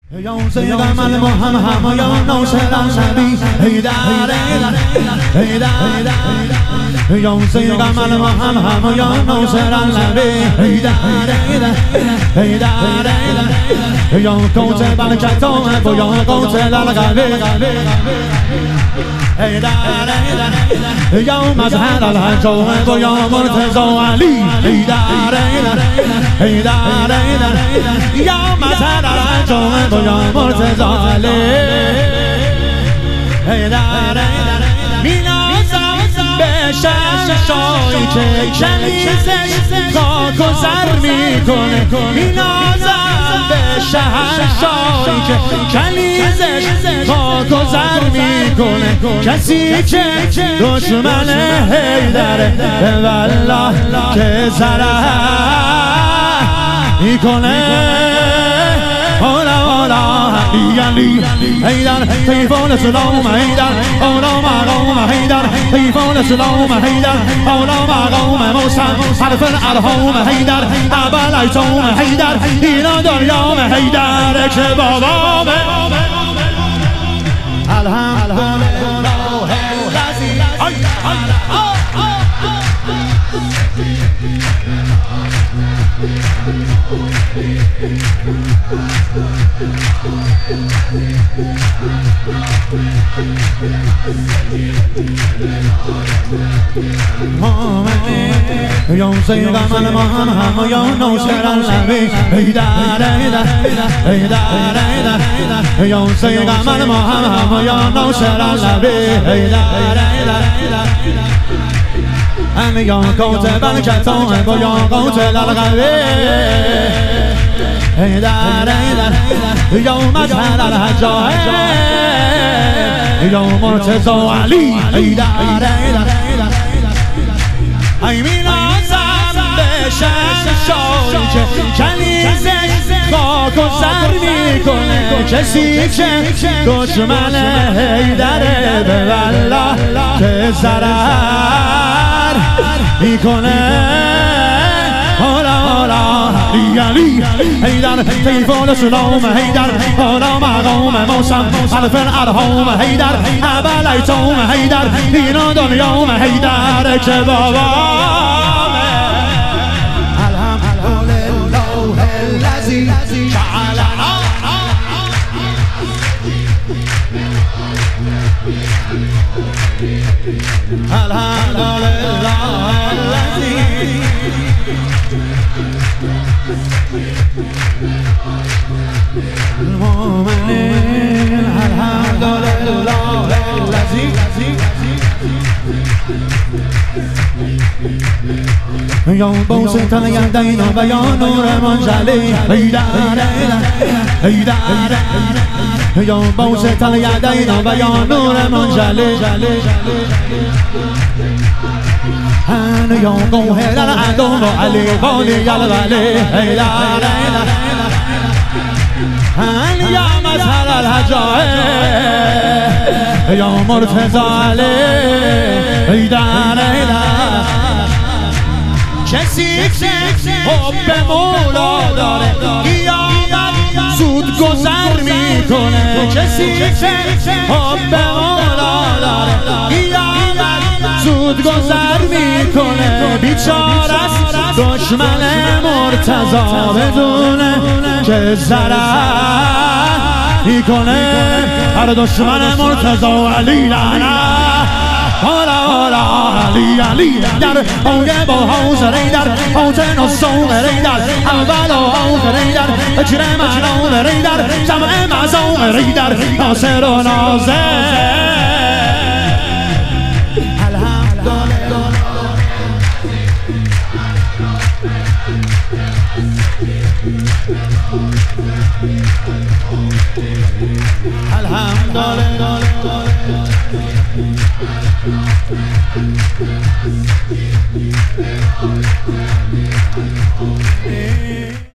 يوم سيدنا محمد يوم نوصل النبي هيدا هيدا يوم سيدنا محمد يوم نوصل النبي هيدا هيدا يوم كوت بالكتوم يوم كوت للغبي هيدا يوم أزهر الهجوم يوم مرتزو علي هيدا هيدا يوم أزهر الهجوم يوم مرتزو علي هيدا بشن شایی که کنیزش گذر میکنه مینازم به شهر شایی که کنیزش گذر میکنه کسی که دشمن حیدره والله که ضرر میکنه علی هیدر تیفون سلام هیدر اولا مقام هیدر تیفون سلام هیدر اولا مقام موسم حرف الارهام هیدر اول ایتوم هیدر اینا دریام هیدر که بابامه الحمدلله الذی يوم سيدنا محمد يوم نوصل النبي هيدا هيدا يوم سيدنا محمد يوم نوصل النبي هيدا أنا يوم كنت بالكتوم يوم كنت للغبي هيدا يوم أزهر الهجوم يوم مرتزو علي هيدا ای مینازم بشن شایی که کنیزش گذر میکنه کسی که دشمن حیدره به والله که ضرر میکنه علی هیدر تیفون سلام هیدر اولا مقام موسم حرف الارهام هیدر اول ایتوم هیدر اینا دنیام هیدر که بابامه الحمدلله الذی جعلنا الحمدلله الذی المؤمنين الحمد لله الذي يوم بوسط اليدين ويا نور منجلي هيدا هيدا يوم بوسط اليدين ويا نور منجلي أنا يوم قوهر العدو علي قولي يا الغالي هيدا أنا يا مزهر الهجائي يا مرتزى علي هيدا کسی که حب مولا داره قیامت زود گذر میکنه کسی که حب مولا داره قیامت زود گذر میکنه بیچاره است دشمن مرتضی بدونه که ضرر میکنه هر دشمن مرتضی علی لعنت علی در اوگه با حوزه در حوزه نصوم در اول و آخر در اجر منام در جمع مزام در ناصر و نازر الحمدلله